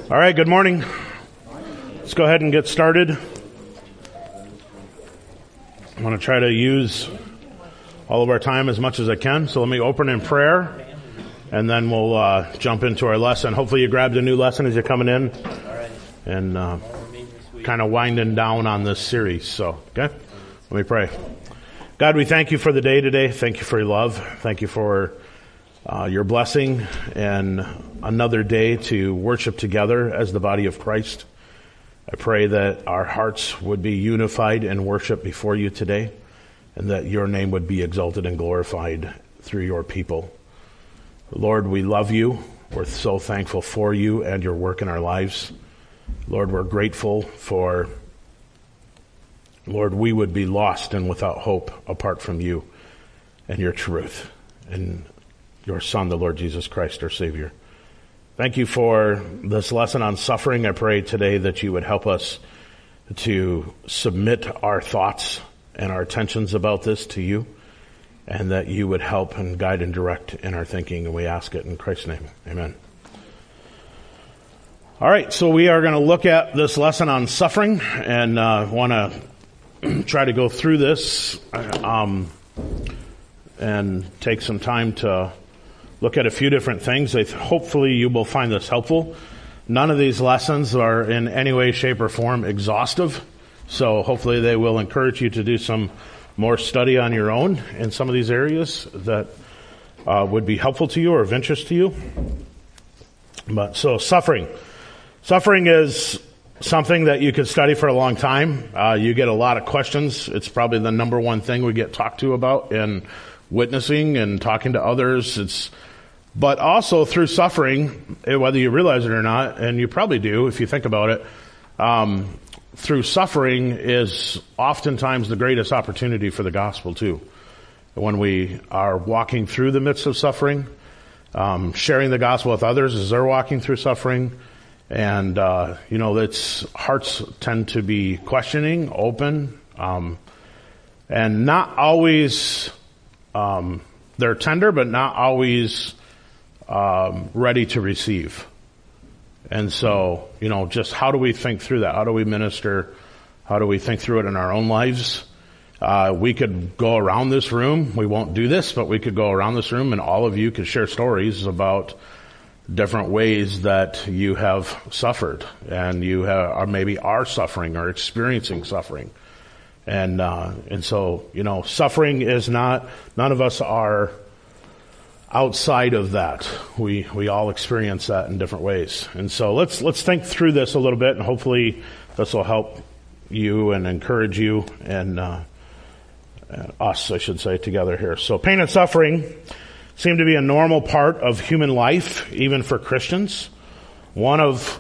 All right, good morning. Let's go ahead and get started. I want to try to use all of our time as much as I can. So let me open in prayer, and then we'll jump into our lesson. Hopefully you grabbed a new lesson as you're coming in, and kind of winding down on this series. So, okay, let me pray. God, we thank you for the day today. Thank you for your love. Thank you for your blessing and another day to worship together as the body of Christ. I pray that our hearts would be unified in worship before you today, and that your name would be exalted and glorified through your people. Lord, we love you. We're so thankful for you and your work in our lives. Lord, we're grateful for, Lord, we would be lost and without hope apart from you and your truth and your Son, the Lord Jesus Christ, our Savior. Thank you for this lesson on suffering. I pray today that you would help us to submit our thoughts and our attentions about this to you, and that you would help and guide and direct in our thinking, and we ask it in Christ's name. Amen. All right, so we are going to look at this lesson on suffering, and want to try to go through this and take some time to look at a few different things. Hopefully you will find this helpful. None of these lessons are in any way, shape, or form exhaustive, so hopefully they will encourage you to do some more study on your own in some of these areas that would be helpful to you or of interest to you. But so suffering. Suffering is something that you could study for a long time. You get a lot of questions. It's probably the number one thing we get talked to about in witnessing and talking to others. But also through suffering, whether you realize it or not, and you probably do if you think about it, through suffering is oftentimes the greatest opportunity for the gospel too. When we are walking through the midst of suffering, sharing the gospel with others as they're walking through suffering, and it's hearts tend to be questioning, open, and not always they're tender, but not always ready to receive. And so, just how do we think through that? How do we minister? How do we think through it in our own lives? We could go around this room. We won't do this, but we could go around this room and all of you could share stories about different ways that you have suffered, and you maybe are suffering or experiencing suffering. And so, suffering is not, none of us are outside of that. We all experience that in different ways. And so let's think through this a little bit, and hopefully this will help you and encourage you and us, I should say, together here. So pain and suffering seem to be a normal part of human life, even for Christians. One of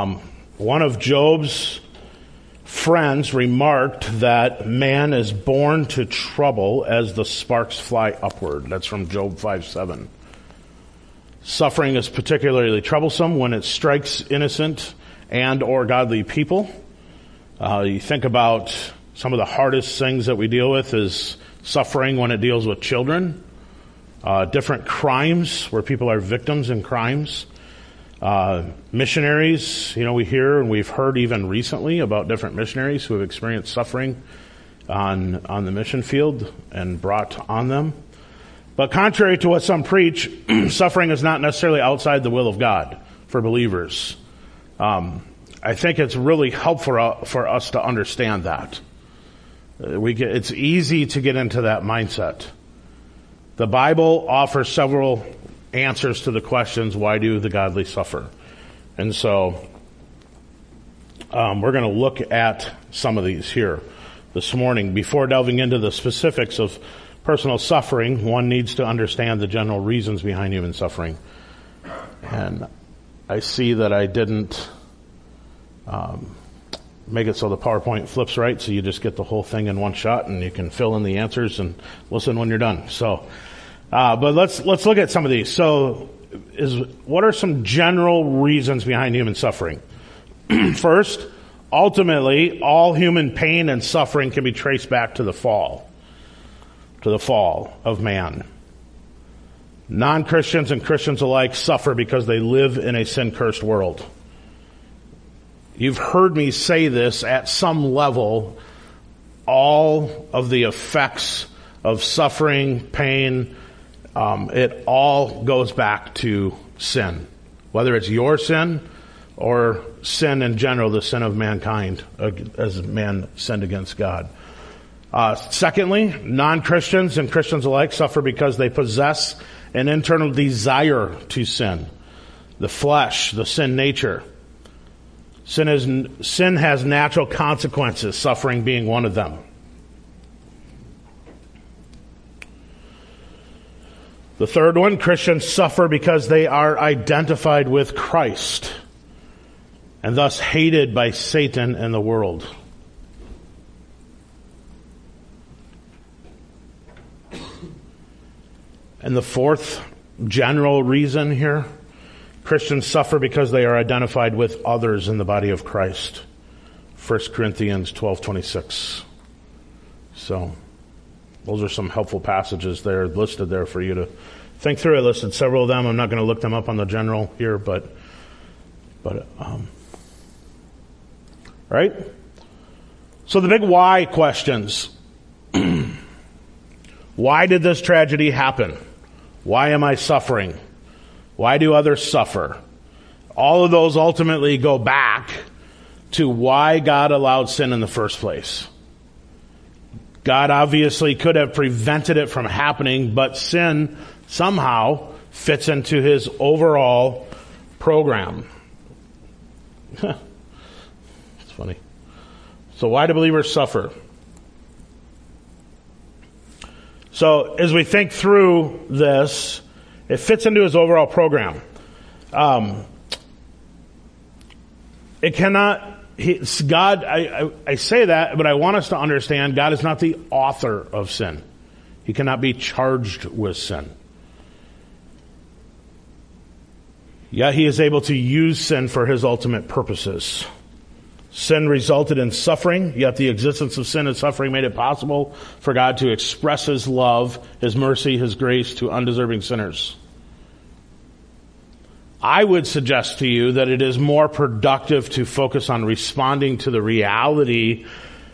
Job's friends remarked that man is born to trouble as the sparks fly upward. That's from Job 5:7. Suffering is particularly troublesome when it strikes innocent and or godly people. You think about some of the hardest things that we deal with is suffering when it deals with children. Different crimes where people are victims in crimes. Missionaries, we hear and we've heard even recently about different missionaries who have experienced suffering on the mission field and brought on them. But contrary to what some preach, suffering is not necessarily outside the will of God for believers. I think it's really helpful for us to understand that. It's easy to get into that mindset. The Bible offers several answers to the questions, why do the godly suffer? And so we're going to look at some of these here this morning. Before delving into the specifics of personal suffering, one needs to understand the general reasons behind human suffering. And I see that I didn't make it so the PowerPoint flips right, so you just get the whole thing in one shot and you can fill in the answers and listen when you're done. So but let's look at some of these. So what are some general reasons behind human suffering? First, ultimately, all human pain and suffering can be traced back to the fall of man. Non-Christians and Christians alike suffer because they live in a sin-cursed world. You've heard me say this at some level. All of the effects of suffering, pain, it all goes back to sin. Whether it's your sin or sin in general, the sin of mankind as man sinned against God. Secondly, non-Christians and Christians alike suffer because they possess an internal desire to sin. The flesh, the sin nature. Sin has natural consequences, suffering being one of them. The third one, Christians suffer because they are identified with Christ and thus hated by Satan and the world. And the fourth general reason here, Christians suffer because they are identified with others in the body of Christ. 1 Corinthians 12:26. So, those are some helpful passages there listed there for you to think through. I listed several of them. I'm not going to look them up on the general here, but right? So the big why questions. Why did this tragedy happen? Why am I suffering? Why do others suffer? All of those ultimately go back to why God allowed sin in the first place. God obviously could have prevented it from happening, but sin somehow fits into his overall program. It's funny. So why do believers suffer? So as we think through this, it fits into his overall program. It cannot... God, I say that, but I want us to understand God is not the author of sin. He cannot be charged with sin. Yet he is able to use sin for his ultimate purposes. Sin resulted in suffering, yet the existence of sin and suffering made it possible for God to express his love, his mercy, his grace to undeserving sinners. I would suggest to you that it is more productive to focus on responding to the reality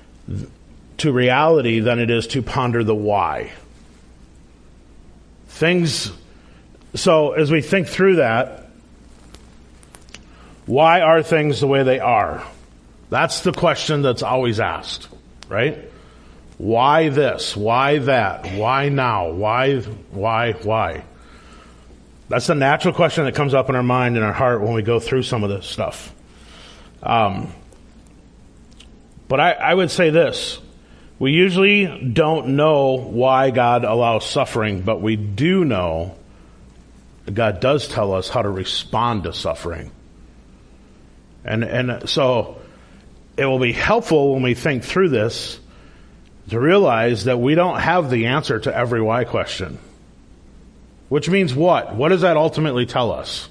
than it is to ponder the why. So as we think through that, why are things the way they are? That's the question that's always asked, right? Why this? Why that? Why now? Why? That's the natural question that comes up in our mind and our heart when we go through some of this stuff. But I would say this. We usually don't know why God allows suffering, but we do know that God does tell us how to respond to suffering. And so it will be helpful when we think through this to realize that we don't have the answer to every why question. Which means what? What does that ultimately tell us?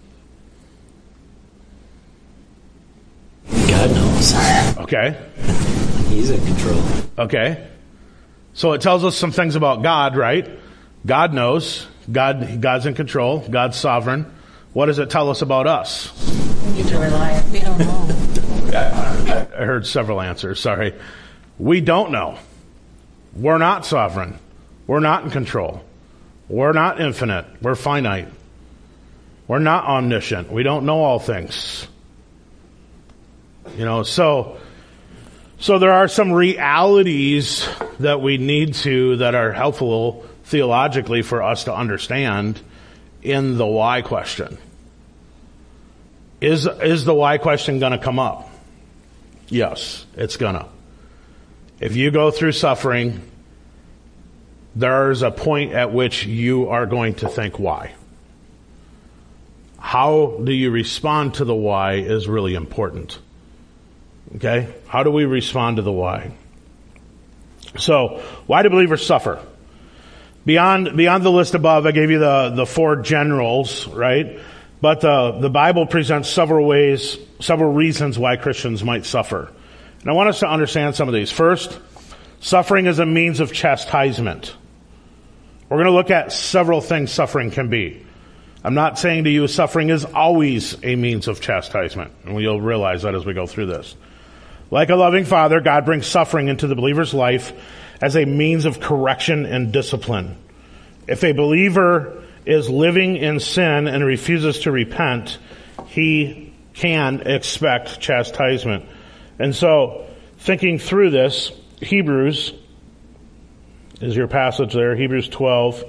God knows. Okay. He's in control. Okay. So it tells us some things about God, right? God knows. God's in control. God's sovereign. What does it tell us about us? We need to rely on. We don't know. I heard several answers. Sorry. We don't know. We're not sovereign. We're not in control. We're not infinite. We're finite. We're not omniscient. We don't know all things. So there are some realities that we need that are helpful theologically for us to understand in the why question. Is the why question going to come up? Yes, it's gonna. If you go through suffering, there's a point at which you are going to think why. How do you respond to the why is really important. Okay? How do we respond to the why? So, why do believers suffer? Beyond the list above, I gave you the four generals, right? But the Bible presents several reasons why Christians might suffer. And I want us to understand some of these. First, suffering is a means of chastisement. We're going to look at several things suffering can be. I'm not saying to you suffering is always a means of chastisement, and we'll realize that as we go through this. Like a loving father, God brings suffering into the believer's life as a means of correction and discipline. If a believer is living in sin and refuses to repent, he can expect chastisement. And so, thinking through this, Hebrews is your passage there, Hebrews 12.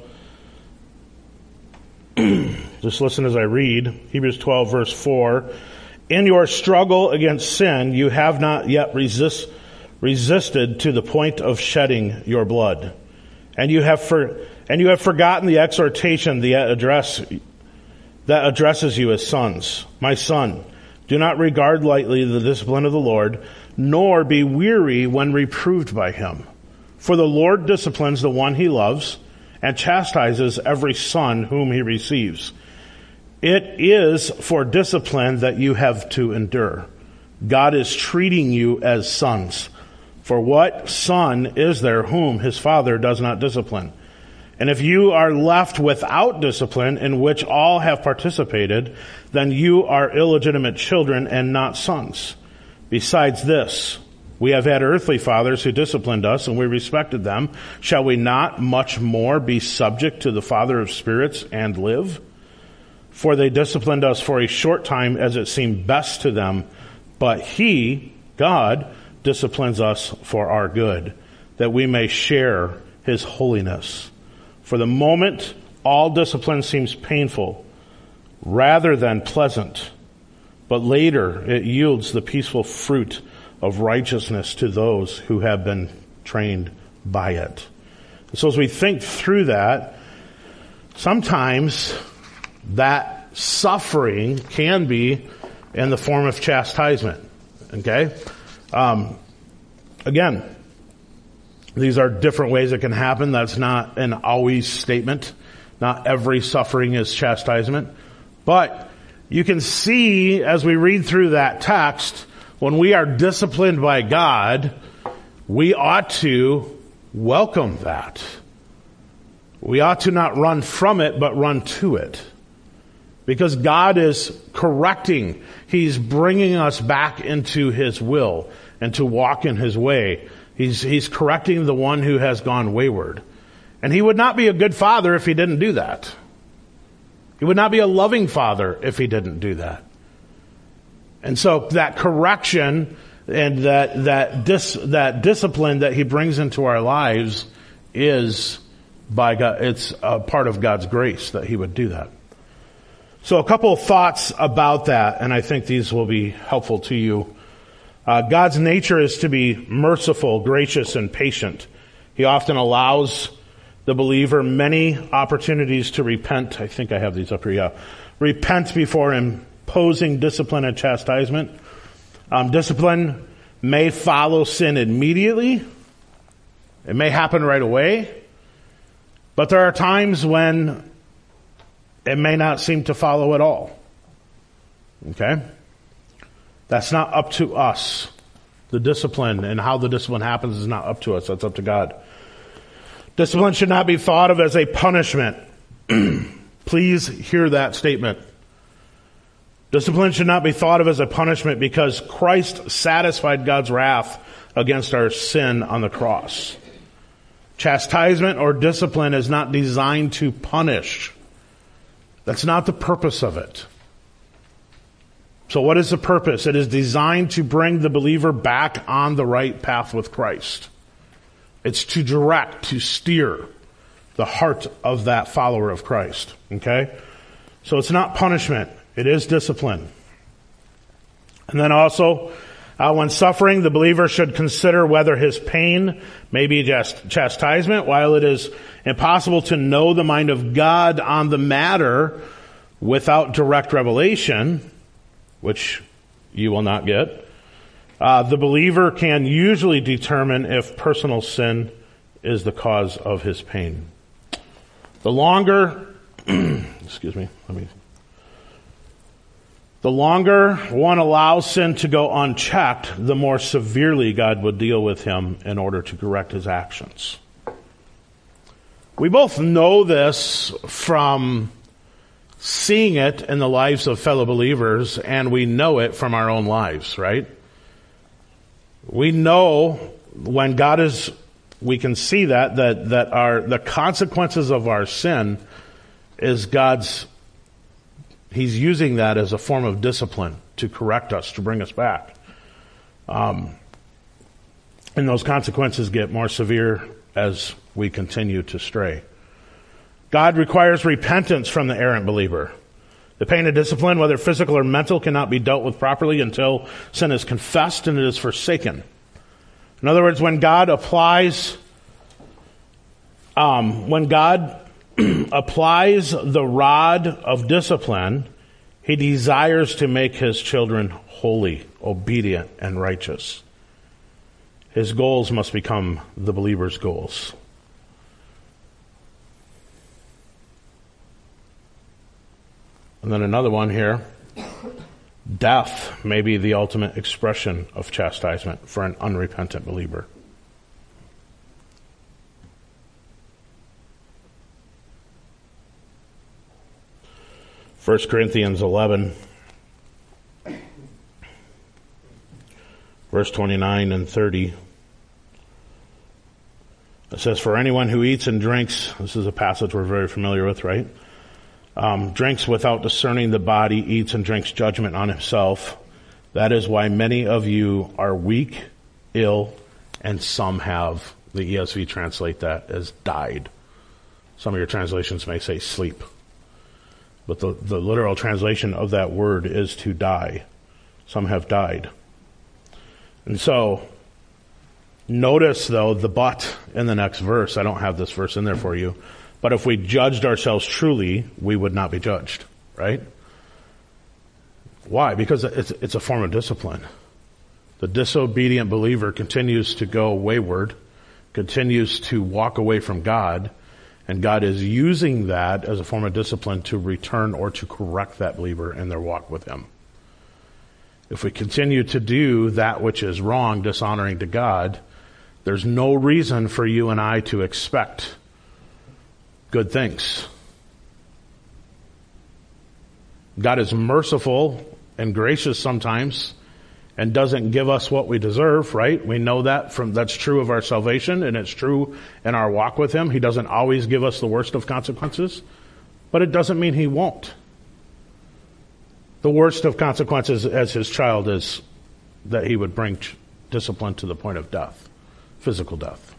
Just listen as I read. Hebrews 12, verse 4. In your struggle against sin, you have not yet resisted to the point of shedding your blood. And you have forgotten the exhortation that addresses you as sons. My son, do not regard lightly the discipline of the Lord, nor be weary when reproved by him. For the Lord disciplines the one he loves, and chastises every son whom he receives. It is for discipline that you have to endure. God is treating you as sons. For what son is there whom his father does not discipline? And if you are left without discipline, in which all have participated, then you are illegitimate children and not sons. Besides this, we have had earthly fathers who disciplined us, and we respected them. Shall we not much more be subject to the Father of spirits and live? For they disciplined us for a short time as it seemed best to them, but he, God, disciplines us for our good, that we may share his holiness. For the moment, all discipline seems painful rather than pleasant, but later it yields the peaceful fruit of righteousness to those who have been trained by it. So as we think through that, sometimes that suffering can be in the form of chastisement. Okay? Again, these are different ways it can happen. That's not an always statement. Not every suffering is chastisement. But you can see as we read through that text, when we are disciplined by God, we ought to welcome that. We ought to not run from it, but run to it. Because God is correcting. He's bringing us back into his will and to walk in his way. He's correcting the one who has gone wayward. And he would not be a good father if he didn't do that. He would not be a loving father if he didn't do that. And so that correction and that discipline that he brings into our lives is by God. It's a part of God's grace that he would do that. So a couple of thoughts about that, and I think these will be helpful to you. God's nature is to be merciful, gracious, and patient. He often allows the believer many opportunities to repent. I think I have these up here, yeah. Repent before imposing discipline and chastisement. Discipline may follow sin immediately. It may happen right away. But there are times when it may not seem to follow at all. Okay? That's not up to us. The discipline and how the discipline happens is not up to us. That's up to God. Discipline should not be thought of as a punishment. Please hear that statement. Discipline should not be thought of as a punishment because Christ satisfied God's wrath against our sin on the cross. Chastisement or discipline is not designed to punish. That's not the purpose of it. So what is the purpose? It is designed to bring the believer back on the right path with Christ. It's to direct, to steer the heart of that follower of Christ. Okay? So it's not punishment. It is discipline. And then also, when suffering, the believer should consider whether his pain may be just chastisement. While it is impossible to know the mind of God on the matter without direct revelation, which you will not get, the believer can usually determine if personal sin is the cause of his pain. The longer, the longer one allows sin to go unchecked, the more severely God would deal with him in order to correct his actions. We both know this from seeing it in the lives of fellow believers, and we know it from our own lives, right? We know when God is, we can see that the consequences of our sin is He's using that as a form of discipline to correct us, to bring us back. And those consequences get more severe as we continue to stray. God requires repentance from the errant believer. The pain of discipline, whether physical or mental, cannot be dealt with properly until sin is confessed and it is forsaken. In other words, when God applies the rod of discipline, He desires to make His children holy, obedient, and righteous. His goals must become the believer's goals. And then another one here. Death may be the ultimate expression of chastisement for an unrepentant believer. First Corinthians 11, verse 29 and 30. It says, "For anyone who eats and drinks," this is a passage we're very familiar with, right? "Drinks without discerning the body, eats and drinks judgment on himself. That is why many of you are weak, ill, and some have," the ESV translate that as died. Some of your translations may say sleep. But the literal translation of that word is to die. Some have died. And so, notice though the but in the next verse. I don't have this verse in there for you. But if we judged ourselves truly, we would not be judged, right? Why? Because it's a form of discipline. The disobedient believer continues to go wayward, continues to walk away from God, and God is using that as a form of discipline to return or to correct that believer in their walk with Him. If we continue to do that which is wrong, dishonoring to God, there's no reason for you and I to expect good things. God is merciful and gracious sometimes and doesn't give us what we deserve, right? We know that's true of our salvation, and it's true in our walk with Him. He doesn't always give us the worst of consequences, but it doesn't mean He won't. The worst of consequences as His child is that He would bring discipline to the point of death, physical death.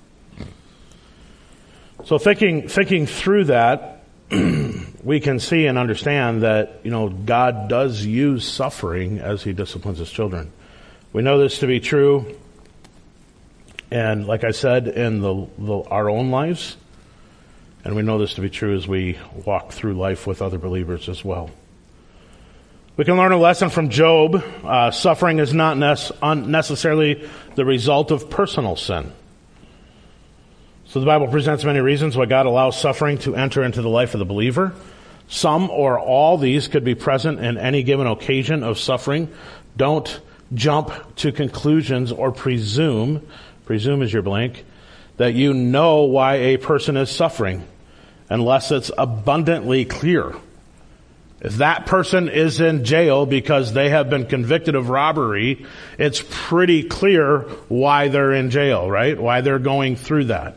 So thinking through that, we can see and understand that, God does use suffering as He disciplines His children. We know this to be true, and like I said, in our own lives, and we know this to be true as we walk through life with other believers as well. We can learn a lesson from Job. Suffering is not necessarily the result of personal sin. So the Bible presents many reasons why God allows suffering to enter into the life of the believer. Some or all these could be present in any given occasion of suffering. Don't jump to conclusions or presume is your blank, that you know why a person is suffering unless it's abundantly clear. If that person is in jail because they have been convicted of robbery, it's pretty clear why they're in jail, right? Why they're going through that.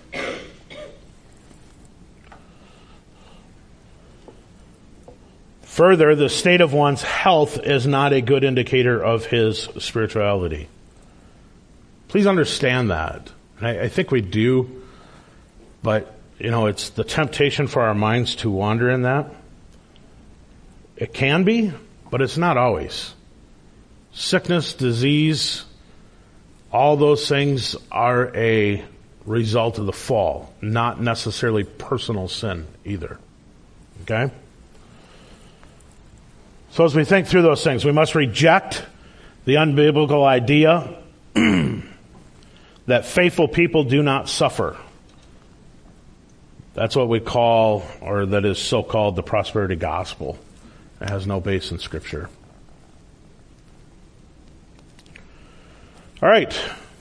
Further, the state of one's health is not a good indicator of his spirituality. Please understand that. And I think we do, but, it's the temptation for our minds to wander in that. It can be, but it's not always. Sickness, disease, all those things are a result of the fall, not necessarily personal sin either. Okay? So as we think through those things, we must reject the unbiblical idea that faithful people do not suffer. That's what we call, or that is so-called, the prosperity gospel. It has no base in Scripture. All right.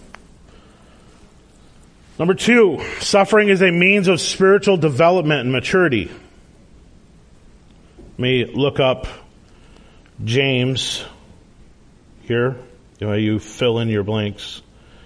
Number 2, suffering is a means of spiritual development and maturity. Let me look up James here. You fill in your blanks.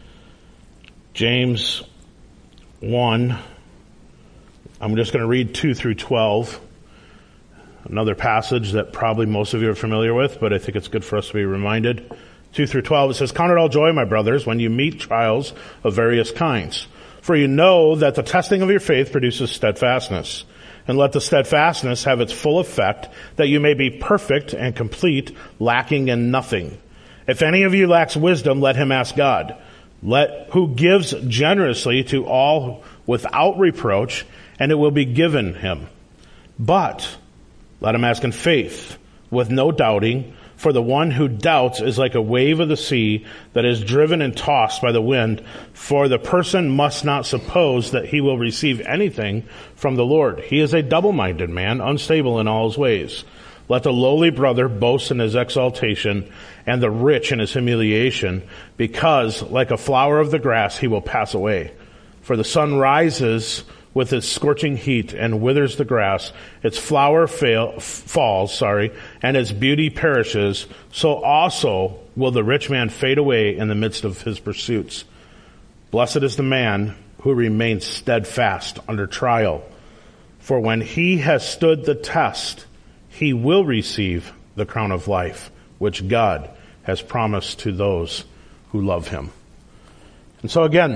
James 1. I'm just going to read 2 through 12. Another passage that probably most of you are familiar with, but I think it's good for us to be reminded. 2 through 12, it says, "Count it all joy, my brothers, when you meet trials of various kinds. For you know that the testing of your faith produces steadfastness. And let the steadfastness have its full effect, that you may be perfect and complete, lacking in nothing. If any of you lacks wisdom, let him ask God, who gives generously to all without reproach, and it will be given him. But let him ask in faith, with no doubting, for the one who doubts is like a wave of the sea that is driven and tossed by the wind. For the person must not suppose that he will receive anything from the Lord. He is a double-minded man, unstable in all his ways. Let the lowly brother boast in his exaltation, and the rich in his humiliation, because like a flower of the grass he will pass away. For the sun rises with its scorching heat and withers the grass, its flower falls, and its beauty perishes, so also will the rich man fade away in the midst of his pursuits. Blessed is the man who remains steadfast under trial, for when he has stood the test, he will receive the crown of life, which God has promised to those who love him." And so again,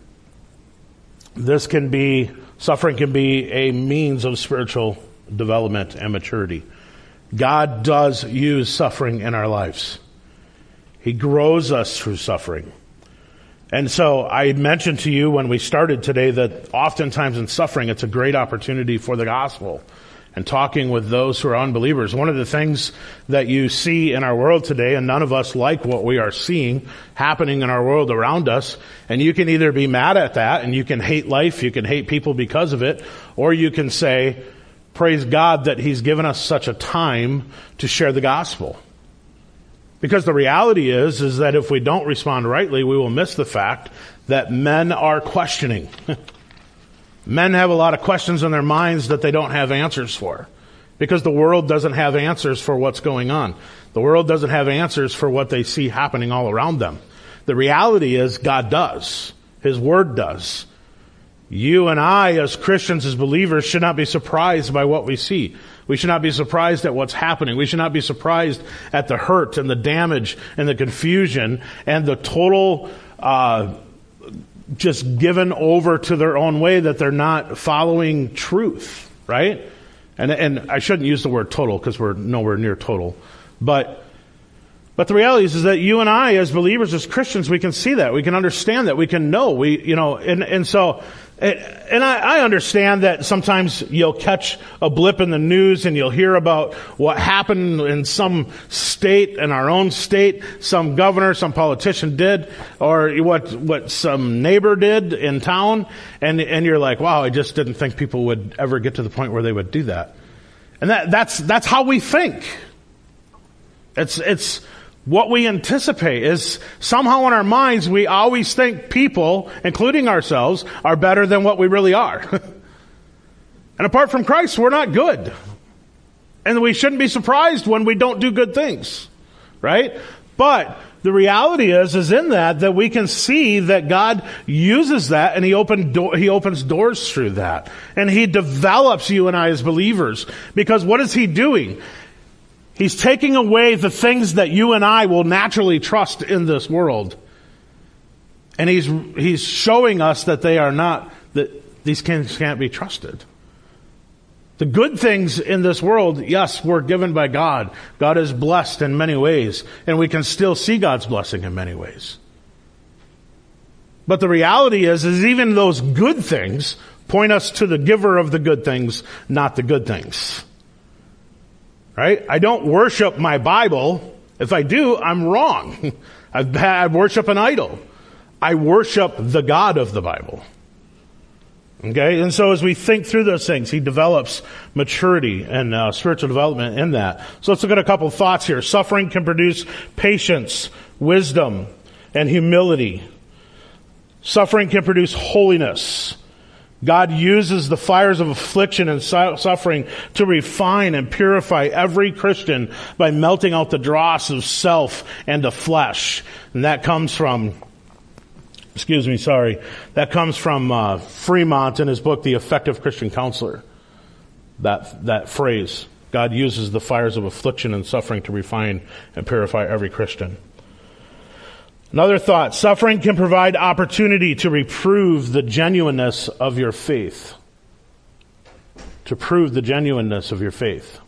suffering can be a means of spiritual development and maturity. God does use suffering in our lives. He grows us through suffering. And so I mentioned to you when we started today that oftentimes in suffering, it's a great opportunity for the gospel. And talking with those who are unbelievers, one of the things that you see in our world today, and none of us like what we are seeing happening in our world around us, and you can either be mad at that, and you can hate life, you can hate people because of it, or you can say, praise God that he's given us such a time to share the gospel. Because the reality is that if we don't respond rightly, we will miss the fact that men are questioning. Men have a lot of questions in their minds that they don't have answers for, because the world doesn't have answers for what's going on. The world doesn't have answers for what they see happening all around them. The reality is God does. His Word does. You and I, as Christians, as believers, should not be surprised by what we see. We should not be surprised at what's happening. We should not be surprised at the hurt and the damage and the confusion and the total just given over to their own way, that they're not following truth, right? And I shouldn't use the word total, because we're nowhere near total. But the reality is that you and I, as believers, as Christians, we can see that. We can understand that. We can know. And I understand that sometimes you'll catch a blip in the news and you'll hear about what happened in some state, in our own state, some governor, some politician did, or what some neighbor did in town, and you're like, wow, I just didn't think people would ever get to the point where they would do that. And that's how we think. It's what we anticipate is somehow in our minds we always think people, including ourselves, are better than what we really are. And apart from Christ, we're not good. And we shouldn't be surprised when we don't do good things, right? But the reality is in that we can see that God uses that, and He opens doors through that. And He develops you and I as believers. Because what is He doing? He's taking away the things that you and I will naturally trust in this world. And He's showing us that they are not, that these things can't be trusted. The good things in this world, yes, were given by God. God is blessed in many ways, and we can still see God's blessing in many ways. But the reality is even those good things point us to the giver of the good things, not the good things. Right? I don't worship my Bible. If I do, I'm wrong. I worship an idol. I worship the God of the Bible. Okay? And so as we think through those things, He develops maturity and spiritual development in that. So let's look at a couple of thoughts here. Suffering can produce patience, wisdom, and humility. Suffering can produce holiness. God uses the fires of affliction and suffering to refine and purify every Christian by melting out the dross of self and the flesh. And that comes from, Fremont in his book, The Effective Christian Counselor. That phrase, God uses the fires of affliction and suffering to refine and purify every Christian. Another thought, suffering can provide opportunity to reprove the genuineness of your faith. To prove the genuineness of your faith.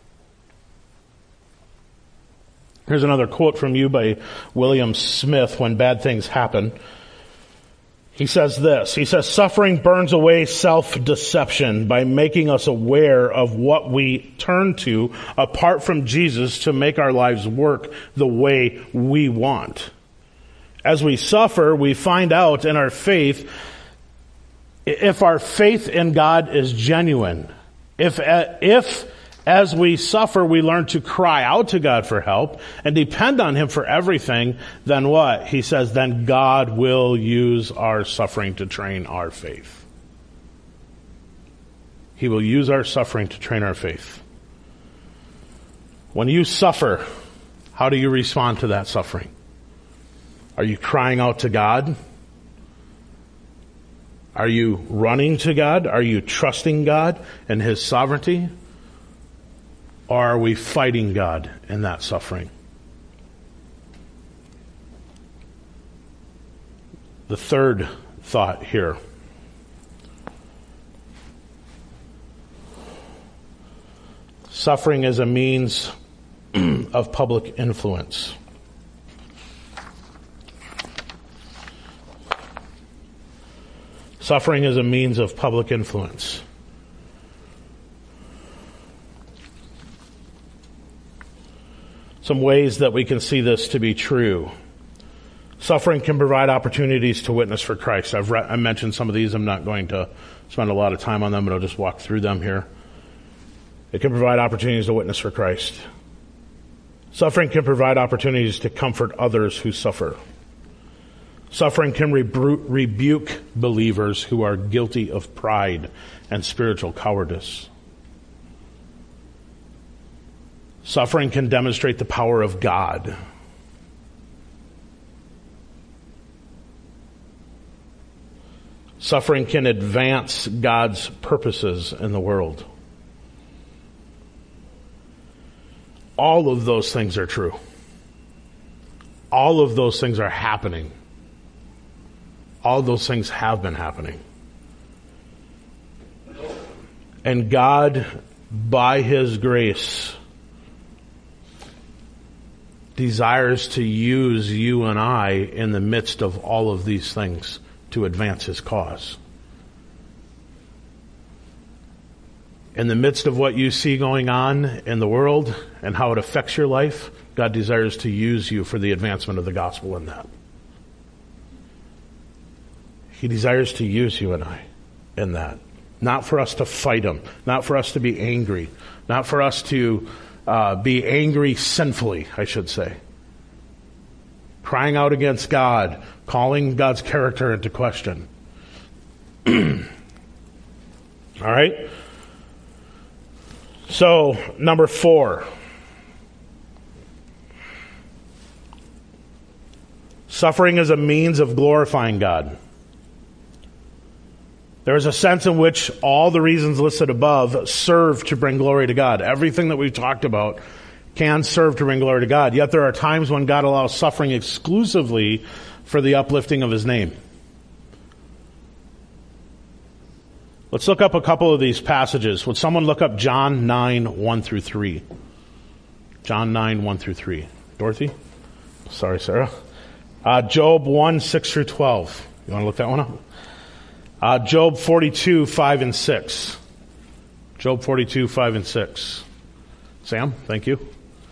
Here's another quote from you by William Smith, When Bad Things Happen. He says this, suffering burns away self-deception by making us aware of what we turn to apart from Jesus to make our lives work the way we want. As we suffer, we find out in our faith if our faith in God is genuine. If as we suffer, we learn to cry out to God for help and depend on Him for everything, then what? He says, then God will use our suffering to train our faith. He will use our suffering to train our faith. When you suffer, how do you respond to that suffering? Are you crying out to God? Are you running to God? Are you trusting God and His sovereignty? Or are we fighting God in that suffering? The third thought here. Suffering is a means of public influence. Suffering is a means of public influence. Some ways that we can see this to be true. Suffering can provide opportunities to witness for Christ. I mentioned some of these. I'm not going to spend a lot of time on them, but I'll just walk through them here. It can provide opportunities to witness for Christ. Suffering can provide opportunities to comfort others who suffer. Suffering can rebuke believers who are guilty of pride and spiritual cowardice. Suffering can demonstrate the power of God. Suffering can advance God's purposes in the world. All of those things are true. All of those things are happening. All of those things have been happening. And God, by His grace, desires to use you and I in the midst of all of these things to advance His cause. In the midst of what you see going on in the world and how it affects your life, God desires to use you for the advancement of the gospel in that. He desires to use you and I in that. Not for us to fight Him, not for us to be angry, not for us to be angry sinfully, I should say. Crying out against God, calling God's character into question. All right? So, number 4. Suffering is a means of glorifying God. There is a sense in which all the reasons listed above serve to bring glory to God. Everything that we've talked about can serve to bring glory to God. Yet there are times when God allows suffering exclusively for the uplifting of His name. Let's look up a couple of these passages. Would someone look up John 9, 1 through 3? John 9, 1 through 3. Dorothy? Sorry, Sarah. Job 1, 6 through 12. You want to look that one up? Job 42, 5 and 6. Job 42, 5 and 6. Sam, thank you.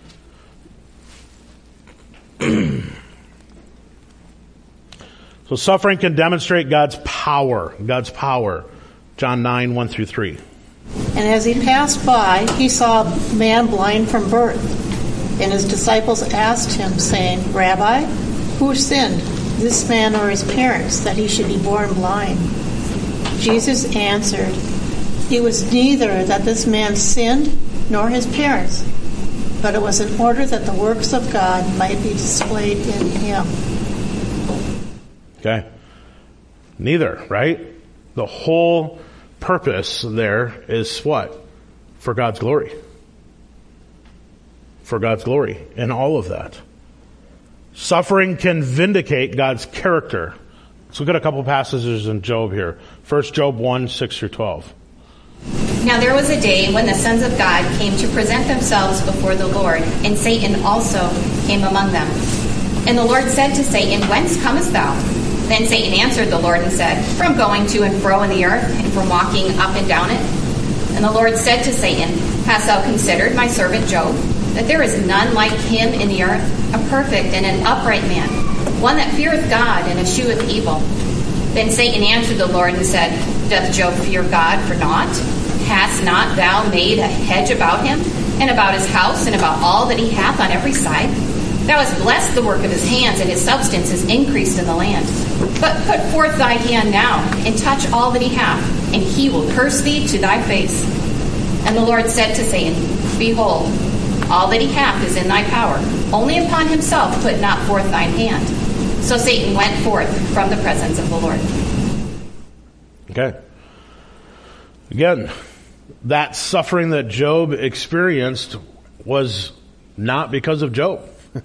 So suffering can demonstrate God's power. God's power. John 9, 1 through 3. And as he passed by, he saw a man blind from birth. And his disciples asked him, saying, Rabbi, who sinned, this man or his parents, that he should be born blind? Jesus answered, "It was neither that this man sinned nor his parents, but it was in order that the works of God might be displayed in him." Okay. Neither, right? The whole purpose there is what? For God's glory. For God's glory in all of that. Suffering can vindicate God's character. Let's look at a couple passages in Job here. First, Job 1, 6 through 12. Now there was a day when the sons of God came to present themselves before the Lord, and Satan also came among them. And the Lord said to Satan, "Whence comest thou?" Then Satan answered the Lord and said, "From going to and fro in the earth, and from walking up and down it." And the Lord said to Satan, "Hast thou considered my servant Job, that there is none like him in the earth, a perfect and an upright man, one that feareth God and escheweth evil?" Then Satan answered the Lord and said, "Doth Job fear God for naught? Hast not thou made a hedge about him, and about his house, and about all that he hath on every side? Thou hast blessed the work of his hands, and his substance is increased in the land. But put forth thy hand now, and touch all that he hath, and he will curse thee to thy face." And the Lord said to Satan, "Behold, all that he hath is in thy power. Only upon himself put not forth thine hand." So Satan went forth from the presence of the Lord. Okay. Again, that suffering that Job experienced was not because of Job.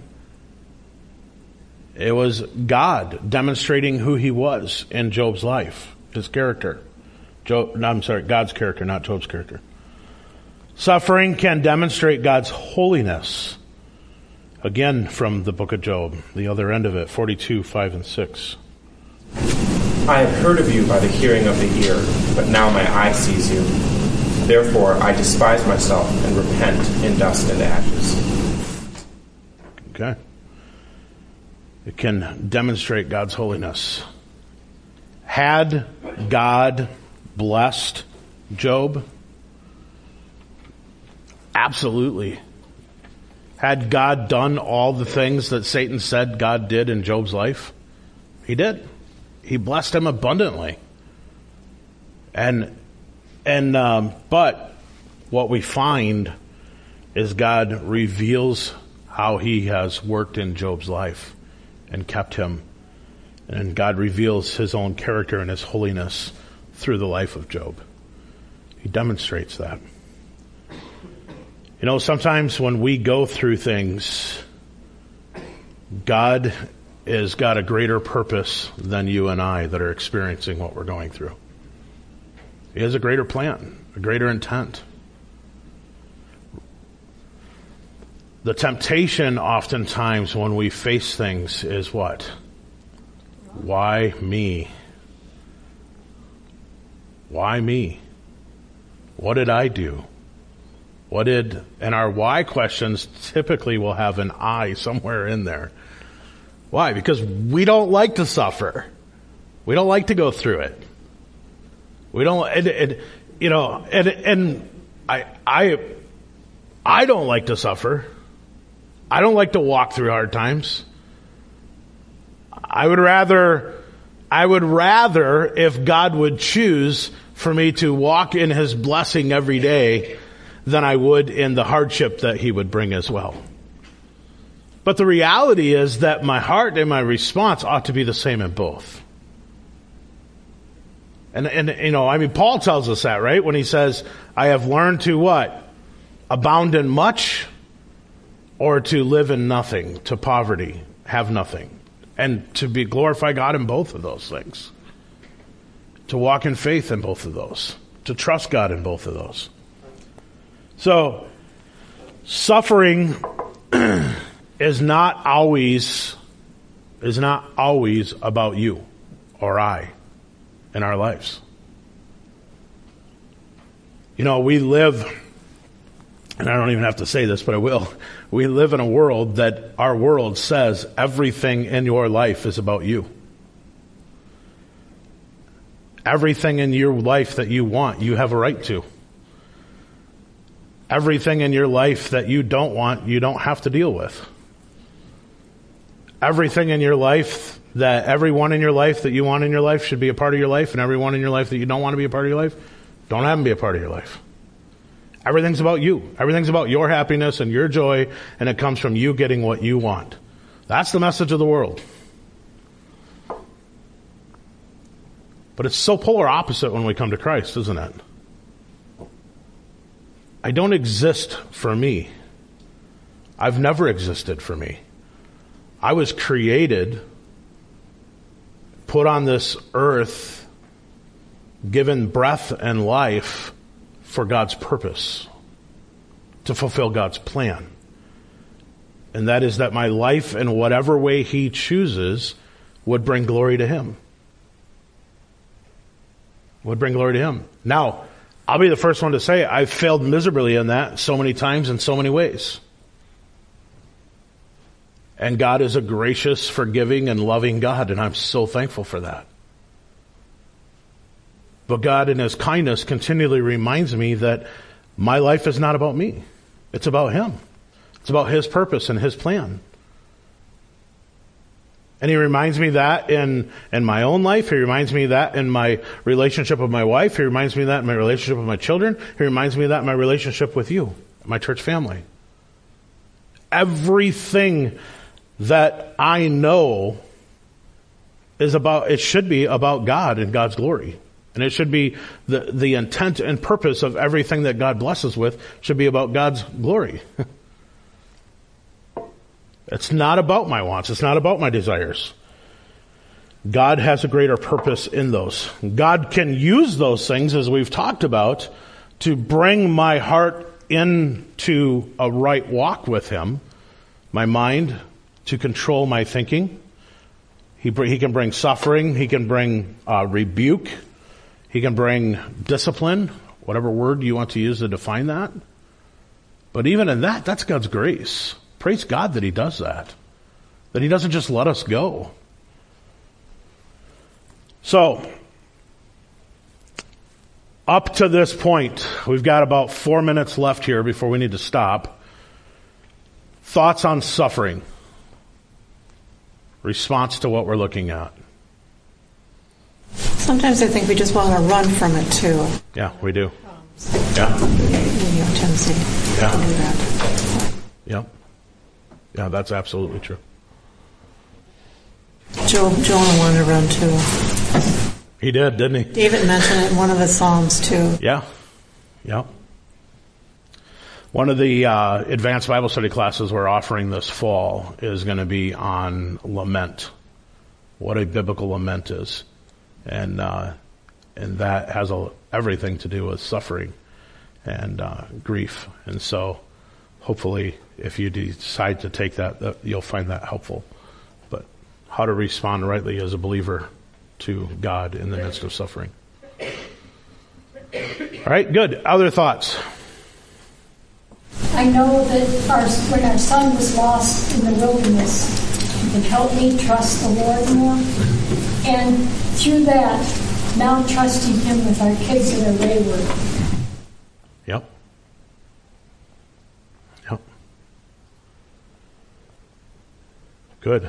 It was God demonstrating who he was in Job's life, his character. God's character, not Job's character. Suffering can demonstrate God's holiness. Again, from the book of Job, the other end of it, 42, 5 and 6. I have heard of you by the hearing of the ear, but now my eye sees you. Therefore I despise myself and repent in dust and ashes. Okay. It can demonstrate God's holiness. Had God blessed Job? Absolutely. Had God done all the things that Satan said God did in Job's life? He did. He blessed him abundantly. But what we find is God reveals how he has worked in Job's life and kept him. And God reveals his own character and his holiness through the life of Job. He demonstrates that. You know, sometimes when we go through things, God has got a greater purpose than you and I that are experiencing what we're going through. He has a greater plan, a greater intent. The temptation oftentimes when we face things is what? Why me? Why me? What did I do? And our why questions typically will have an I somewhere in there. Why? Because we don't like to suffer. We don't like to go through it. We don't, I don't like to suffer. I don't like to walk through hard times. I would rather, if God would choose for me to walk in his blessing every day than I would in the hardship that he would bring as well. But the reality is that my heart and my response ought to be the same in both. And Paul tells us that, right? When he says, I have learned to what? Abound in much, or to live in nothing, to poverty, have nothing. And to be glorify God in both of those things. To walk in faith in both of those. To trust God in both of those. So, suffering is not always about you or I in our lives. You know, we live, and I don't even have to say this, but I will. We live in a world that our world says everything in your life is about you. Everything in your life that you want, you have a right to. Everything in your life that you don't want, you don't have to deal with. everything in your life, that everyone in your life that you want in your life should be a part of your life, and everyone in your life that you don't want to be a part of your life, don't have them be a part of your life. Everything's about you. Everything's about your happiness and your joy, and it comes from you getting what you want. That's the message of the world. But it's so polar opposite when we come to Christ, isn't it? I don't exist for me. I've never existed for me. I was created, put on this earth, given breath and life for God's purpose, to fulfill God's plan. And that is that my life, in whatever way He chooses, would bring glory to Him. Would bring glory to Him. Now, I'll be the first one to say I've failed miserably in that so many times in so many ways. And God is a gracious, forgiving, and loving God, and I'm so thankful for that. But God, in His kindness, continually reminds me that my life is not about me. It's about Him. It's about His purpose and His plan. And He reminds me that in my own life. He reminds me that in my relationship with my wife. He reminds me that in my relationship with my children. He reminds me that in my relationship with you, my church family. Everything that I know is about, it should be about God and God's glory. And it should be the intent and purpose of everything that God blesses with should be about God's glory. It's not about my wants. It's not about my desires. God has a greater purpose in those. God can use those things, as we've talked about, to bring my heart into a right walk with Him, my mind, to control my thinking. He can bring suffering. He can bring rebuke. He can bring discipline, whatever word you want to use to define that. But even in that, that's God's grace. Praise God that He does that. That He doesn't just let us go. So, up to this point, we've got about 4 minutes left here before we need to stop. Thoughts on suffering. Response to what we're looking at. Sometimes I think we just want to run from it too. Yeah, we do. Yeah. We have a tendency to do that. Yep. Yeah, that's absolutely true. Jonah wanted to run too. He did, didn't he? David mentioned it in one of the Psalms too. Yeah. Yeah. One of the advanced Bible study classes we're offering this fall is going to be on lament, what a biblical lament is. And that has everything to do with suffering and grief. And so hopefully if you decide to take that, you'll find that helpful. But how to respond rightly as a believer to God in the midst of suffering. All right, good. Other thoughts? I know that when our son was lost in the wilderness, it helped me trust the Lord more. And through that, now trusting Him with our kids that are wayward. Yep. Yep. Good.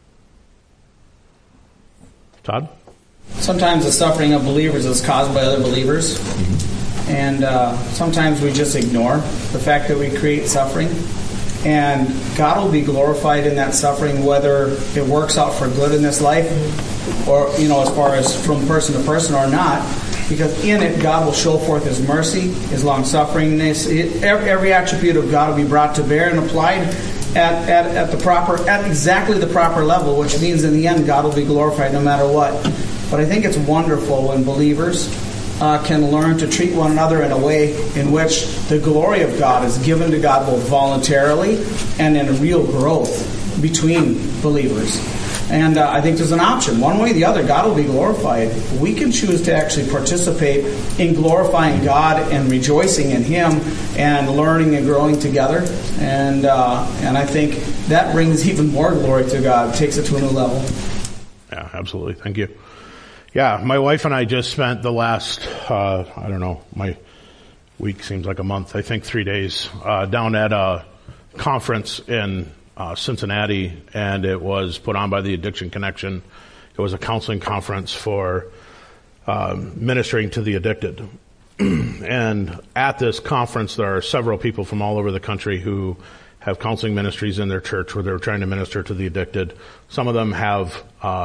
Todd? Sometimes the suffering of believers is caused by other believers. And sometimes we just ignore the fact that we create suffering. And God will be glorified in that suffering, whether it works out for good in this life or, as far as from person to person or not. Because in it, God will show forth His mercy, His long-sufferingness. Every attribute of God will be brought to bear and applied at exactly the proper level, which means in the end, God will be glorified no matter what. But I think it's wonderful when believers can learn to treat one another in a way in which the glory of God is given to God both voluntarily and in a real growth between believers. And I think there's an option. One way or the other, God will be glorified. We can choose to actually participate in glorifying God and rejoicing in Him and learning and growing together. And I think that brings even more glory to God, takes it to a new level. Yeah, absolutely. Thank you. Yeah, my wife and I just spent the last, my week seems like a month, I think 3 days, down at a conference in Cincinnati, and it was put on by the Addiction Connection. It was a counseling conference for ministering to the addicted. And at this conference, there are several people from all over the country who have counseling ministries in their church where they're trying to minister to the addicted. Some of them have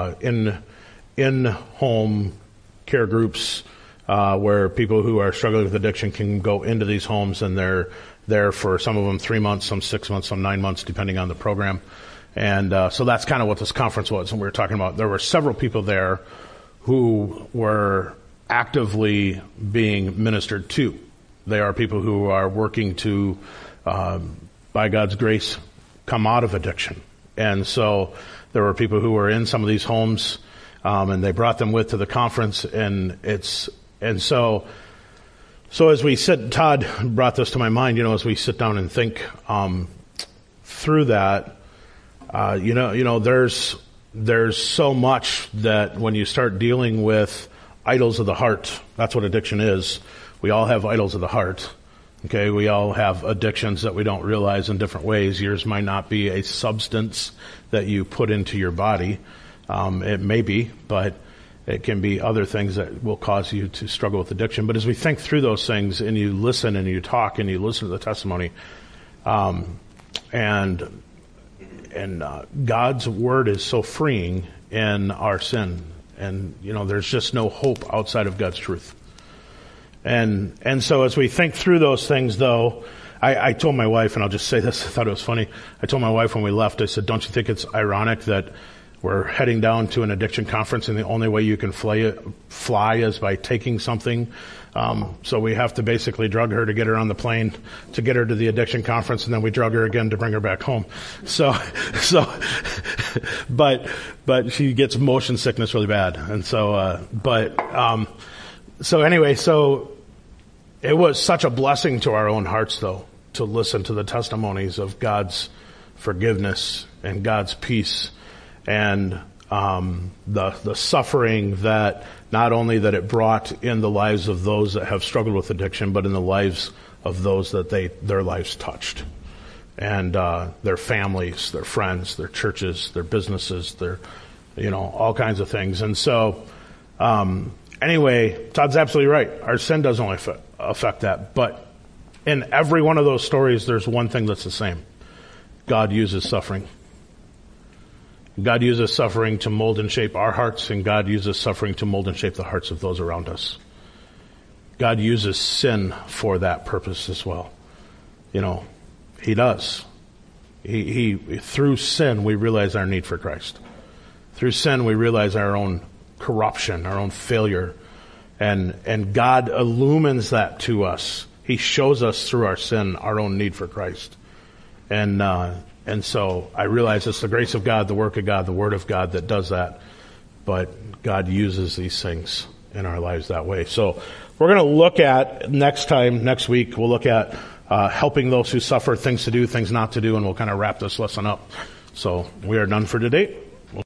in-home care groups where people who are struggling with addiction can go into these homes, and they're there for some of them 3 months, some 6 months, some 9 months, depending on the program. And so that's kind of what this conference was. And we were talking about, there were several people there who were actively being ministered to. They are people who are working to, by God's grace, come out of addiction. And so there were people who were in some of these homes, and they brought them with to the conference. So as we sit, Todd brought this to my mind, as we sit down and think through that, there's so much that when you start dealing with idols of the heart, that's what addiction is. We all have idols of the heart. Okay, we all have addictions that we don't realize in different ways. Yours might not be a substance that you put into your body. It may be, but it can be other things that will cause you to struggle with addiction. But as we think through those things, and you listen and you talk and you listen to the testimony, and God's word is so freeing in our sin. And, there's just no hope outside of God's truth. And so as we think through those things, though, I told my wife, and I'll just say this, I thought it was funny. I told my wife when we left, I said, don't you think it's ironic that we're heading down to an addiction conference and the only way you can fly is by taking something? So we have to basically drug her to get her on the plane to get her to the addiction conference, and then we drug her again to bring her back home. But she gets motion sickness really bad. And so it was such a blessing to our own hearts, though, to listen to the testimonies of God's forgiveness and God's peace, and the suffering that not only that it brought in the lives of those that have struggled with addiction, but in the lives of those that their lives touched, and their families, their friends, their churches, their businesses, their all kinds of things. And so anyway, Todd's absolutely right. Our sin doesn't only affect that, but in every one of those stories, there's one thing that's the same. God uses suffering. God uses suffering to mold and shape our hearts, and God uses suffering to mold and shape the hearts of those around us. God uses sin for that purpose as well. He does. He through sin, we realize our need for Christ. Through sin, we realize our own corruption, our own failure, and God illumines that to us. He shows us through our sin our own need for Christ. And so I realize it's the grace of God, the work of God, the Word of God that does that. But God uses these things in our lives that way. So we're going to look at next week, we'll look at helping those who suffer, things to do, things not to do, and we'll kind of wrap this lesson up. So we are done for today.